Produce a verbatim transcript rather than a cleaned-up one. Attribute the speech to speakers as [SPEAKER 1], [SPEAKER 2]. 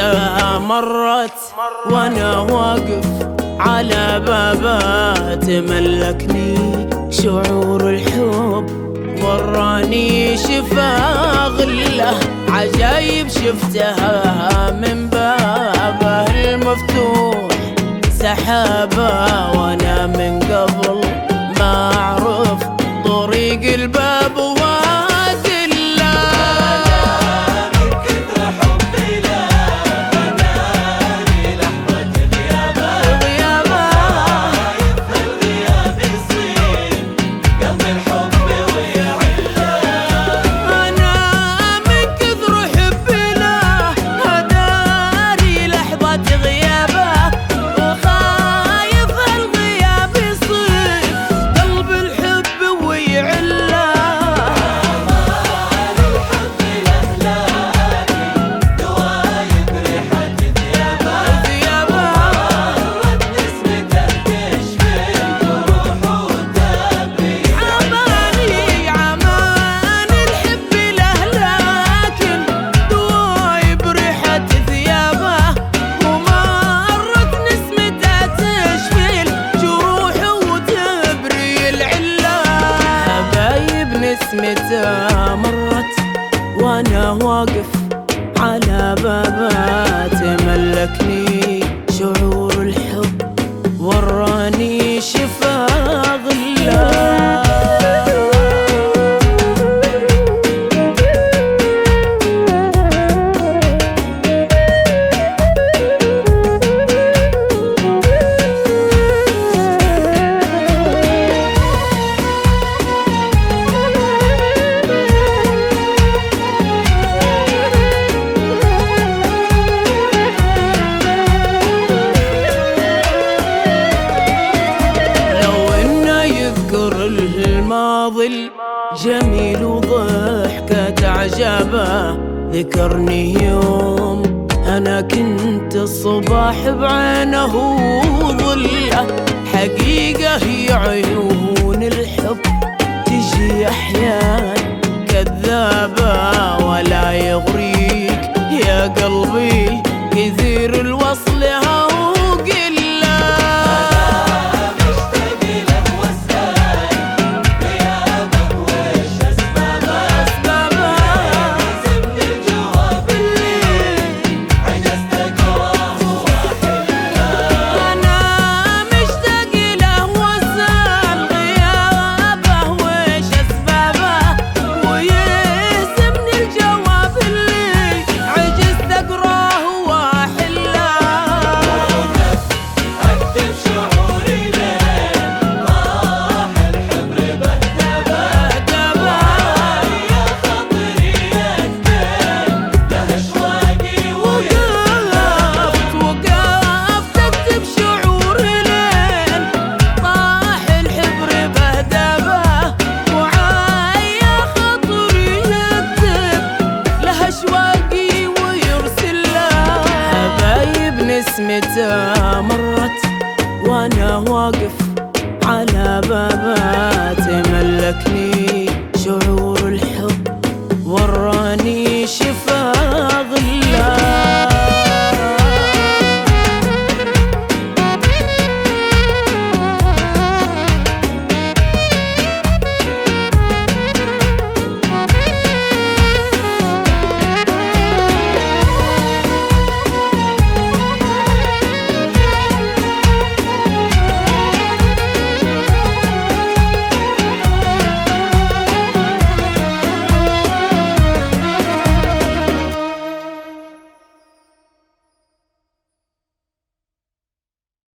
[SPEAKER 1] نسمتها مرت وانا واقف على بابها، تملكني شعور الحب وراني شفا غله، عجايب شفتها من بابه المفتوح سحابه، وانا من قبل ما اعرف طريق الباب وادله.
[SPEAKER 2] من كثر حبي له بناني لحظة غيابه،
[SPEAKER 1] غيابه
[SPEAKER 2] خايف الغياب يصير قلب الحب ويعله.
[SPEAKER 1] انا من كثر حبي له هداري لحظة غيابه، وخايف الغياب يصير قلب الحب ويعله. نسمتها مرت وانا واقف على بابها، تملكني شعور الحب وراني شفا غله. الماضي الجميل وضحكة عجابه، ذكرني يوم أنا كنت الصباح بعينه ظله، حقيقة هي عيون الحب تجي أحيان كذابة، ولا يغريك يا قلبي كثير الوصل هو نسمتها مرت وانا واقف على بابها، تملكني